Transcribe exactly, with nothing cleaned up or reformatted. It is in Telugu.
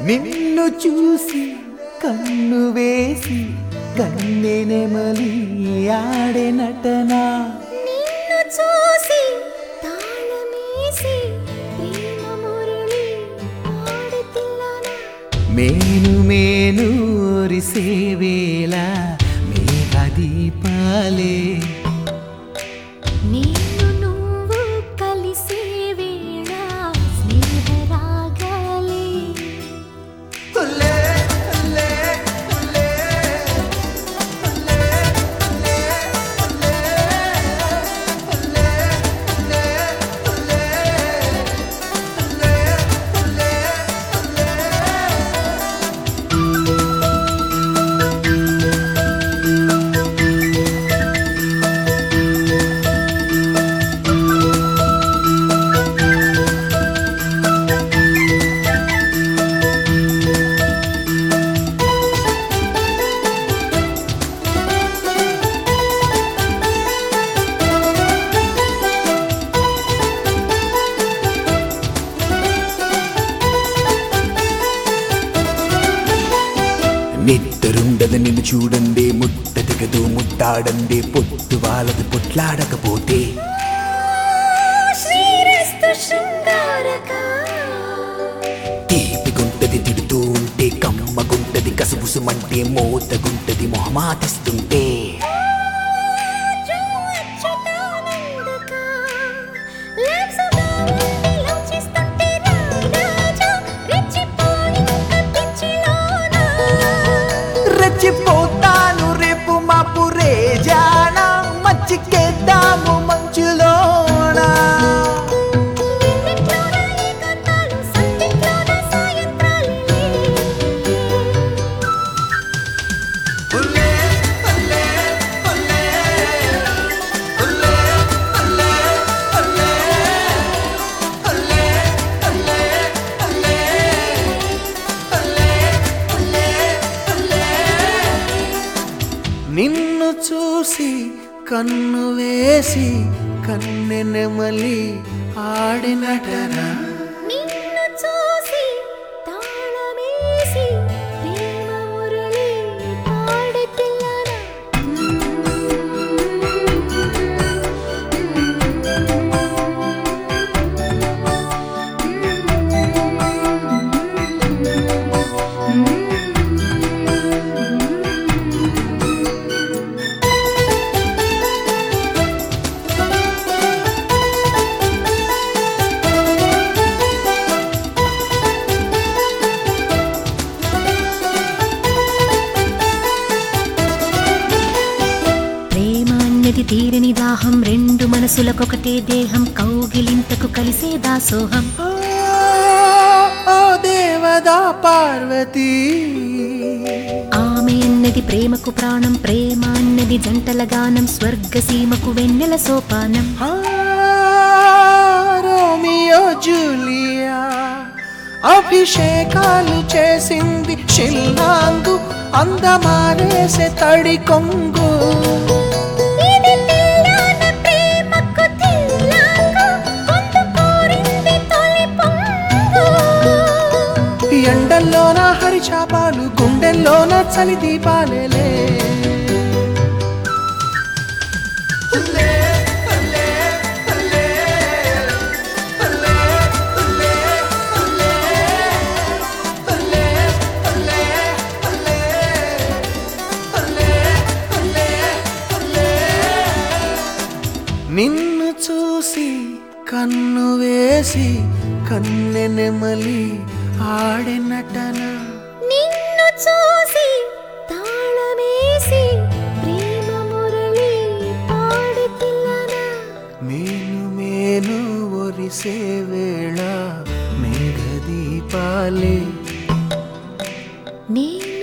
నిన్ను చూసి కన్ను వేసి కన్నెనెమలి ఆడే నటన నిన్ను చూసి తాళమేసి ప్రేమ మురళి పాడుతిల్లనా మేను మేను ఒరిసే వేళ మేఘ దీపాలే నేను నువ్వు కలిసే వేళ స్నేహ రాగాలే నిద్దరుండదు నిన్ను చూడండి ముట్ట దిగదు ముట్టాడండి పొట్టు వాళ్ళది పొట్లాడకపోతే శ్రీరస్తు శృంగారక తీపిగుంటది తిడుతూ ఉంటే కమ్మగుంటది కసుబుసుమంటే మోతగుంటది మొహమాటిస్తుంటే రెచ్చిపోతాను రేపు మాపు రేజాన మచ్చికేద్దాము మంచులోనా నిన్ను చూసి కన్ను వేసి కన్నెనెమలి ఆడినటన నిన్ను చూసి తాళమేసి ప్రేమ మురళి పాడుతిల్లనా తీరని దాహం రెండు మనసులకొకటే దేహం కౌగిలింతకు కలిసే దాసోహం ఓ దేవదా పార్వతీ ఆమె అన్నది ప్రేమకు ప్రాణం ప్రేమ అన్నది జంటల గానం స్వర్గసీమకు వెన్నెల సోపానం రోమియో జూలియా అభిషేకాలు చేసింది షిల్లాంగు అందమారేసే తడి కొంగు ఎండల్లోన హరిచాపాలు గుండెల్లోన చలి దీపాలేలే నిన్ను చూసి కన్ను వేసి కన్నెనెమలి ఆడినటన నిన్ను చూసి తాళమేసి ప్రేమ మురళి పాడుతిల్లనా మేను మేను ఒరిసే వేళ మేఘ దీపాలే నేను